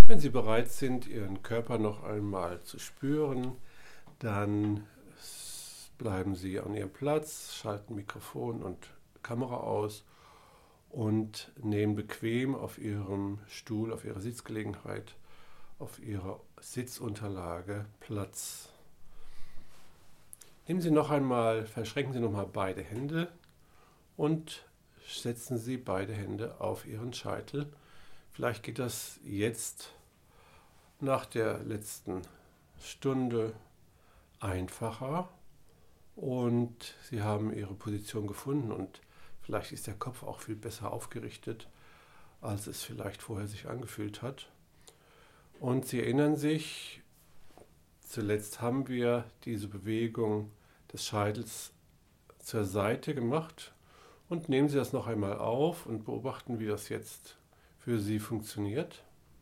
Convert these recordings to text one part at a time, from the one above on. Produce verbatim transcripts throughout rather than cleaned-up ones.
Wenn Sie bereit sind, Ihren Körper noch einmal zu spüren, dann bleiben Sie an Ihrem Platz, schalten Mikrofon und Kamera aus und nehmen bequem auf Ihrem Stuhl, auf Ihrer Sitzgelegenheit, auf Ihrer Sitzunterlage Platz. Nehmen Sie noch einmal, verschränken Sie noch mal beide Hände und setzen Sie beide Hände auf Ihren Scheitel. Vielleicht geht das jetzt nach der letzten Stunde einfacher und Sie haben Ihre Position gefunden und vielleicht ist der Kopf auch viel besser aufgerichtet, als es vielleicht vorher sich angefühlt hat. Und Sie erinnern sich, zuletzt haben wir diese Bewegung des Scheitels zur Seite gemacht und nehmen Sie das noch einmal auf und beobachten, wie das jetzt für Sie funktioniert.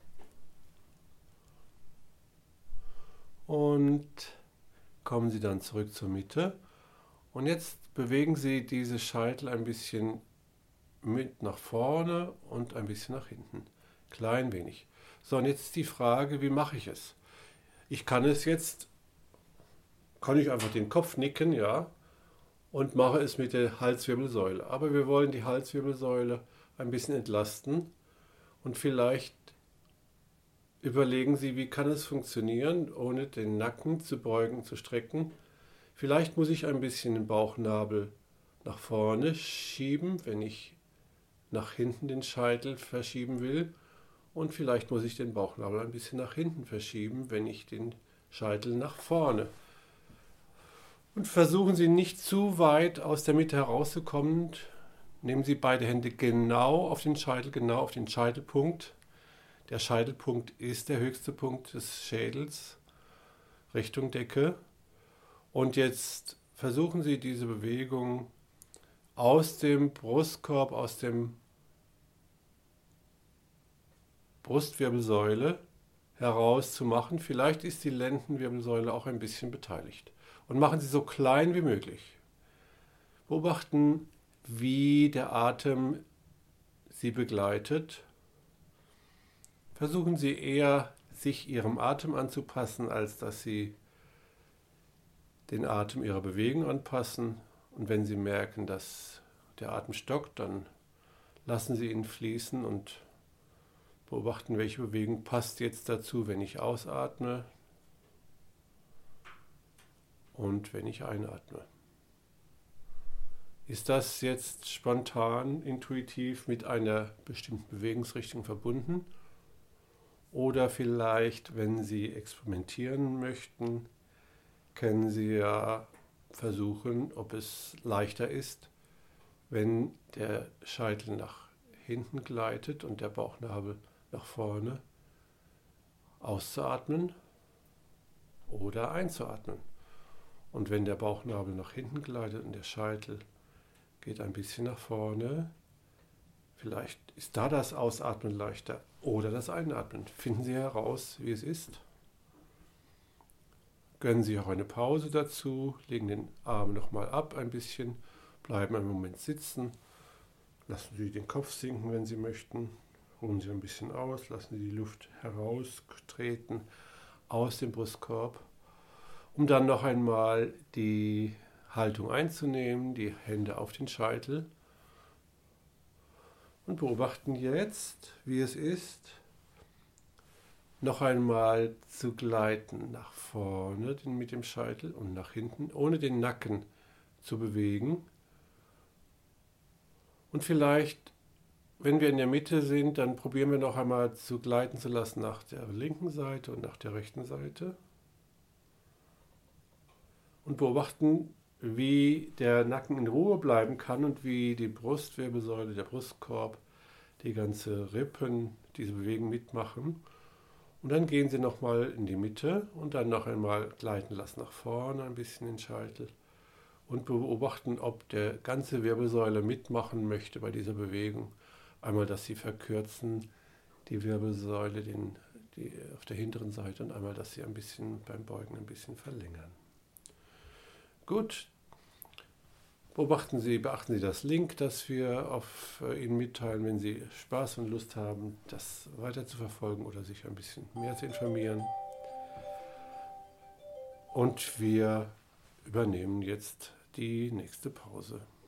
Und kommen Sie dann zurück zur Mitte. Und jetzt bewegen Sie diese Scheitel ein bisschen mit nach vorne und ein bisschen nach hinten. Klein wenig. So, und jetzt ist die Frage, wie mache ich es? Ich kann es jetzt, kann ich einfach den Kopf nicken, ja, und mache es mit der Halswirbelsäule. Aber wir wollen die Halswirbelsäule ein bisschen entlasten und vielleicht überlegen Sie, wie kann es funktionieren, ohne den Nacken zu beugen, zu strecken. Vielleicht muss ich ein bisschen den Bauchnabel nach vorne schieben, wenn ich nach hinten den Scheitel verschieben will. Und vielleicht muss ich den Bauchnabel ein bisschen nach hinten verschieben, wenn ich den Scheitel nach vorne. Und versuchen Sie nicht zu weit aus der Mitte herauszukommen. Nehmen Sie beide Hände genau auf den Scheitel, genau auf den Scheitelpunkt. Der Scheitelpunkt ist der höchste Punkt des Schädels, Richtung Decke. Und jetzt versuchen Sie diese Bewegung aus dem Brustkorb, aus dem Brustwirbelsäule heraus zu machen. Vielleicht ist die Lendenwirbelsäule auch ein bisschen beteiligt. Und machen Sie so klein wie möglich. Beobachten, wie der Atem Sie begleitet. Versuchen Sie eher, sich Ihrem Atem anzupassen, als dass Sie den Atem Ihrer Bewegung anpassen. Und wenn Sie merken, dass der Atem stockt, dann lassen Sie ihn fließen und beobachten, welche Bewegung passt jetzt dazu, wenn ich ausatme und wenn ich einatme. Ist das jetzt spontan, intuitiv mit einer bestimmten Bewegungsrichtung verbunden? Oder vielleicht, wenn Sie experimentieren möchten, können Sie ja versuchen, ob es leichter ist, wenn der Scheitel nach hinten gleitet und der Bauchnabel nach vorne, auszuatmen oder einzuatmen. Und wenn der Bauchnabel nach hinten gleitet und der Scheitel geht ein bisschen nach vorne, vielleicht ist da das Ausatmen leichter oder das Einatmen. Finden Sie heraus, wie es ist. Gönnen Sie auch eine Pause dazu, legen den Arm nochmal ab ein bisschen, bleiben einen Moment sitzen, lassen Sie den Kopf sinken, wenn Sie möchten, ruhen Sie ein bisschen aus, lassen Sie die Luft heraustreten aus dem Brustkorb, um dann noch einmal die Haltung einzunehmen, die Hände auf den Scheitel. Und beobachten jetzt, wie es ist, noch einmal zu gleiten nach vorne mit dem Scheitel und nach hinten, ohne den Nacken zu bewegen. Und vielleicht, wenn wir in der Mitte sind, dann probieren wir noch einmal zu gleiten zu lassen nach der linken Seite und nach der rechten Seite. Und beobachten, wie der Nacken in Ruhe bleiben kann und wie die Brustwirbelsäule, der Brustkorb, die ganze Rippen diese Bewegung mitmachen. Und dann gehen Sie nochmal in die Mitte und dann noch einmal gleiten lassen nach vorne ein bisschen den Scheitel und beobachten, ob der ganze Wirbelsäule mitmachen möchte bei dieser Bewegung. Einmal, dass Sie verkürzen die Wirbelsäule den, die, auf der hinteren Seite und einmal, dass Sie ein bisschen beim Beugen ein bisschen verlängern. Gut, Beobachten Sie, beachten Sie das Link, das wir auf äh, Ihnen mitteilen, wenn Sie Spaß und Lust haben, das weiter zu verfolgen oder sich ein bisschen mehr zu informieren. Und wir übernehmen jetzt die nächste Pause.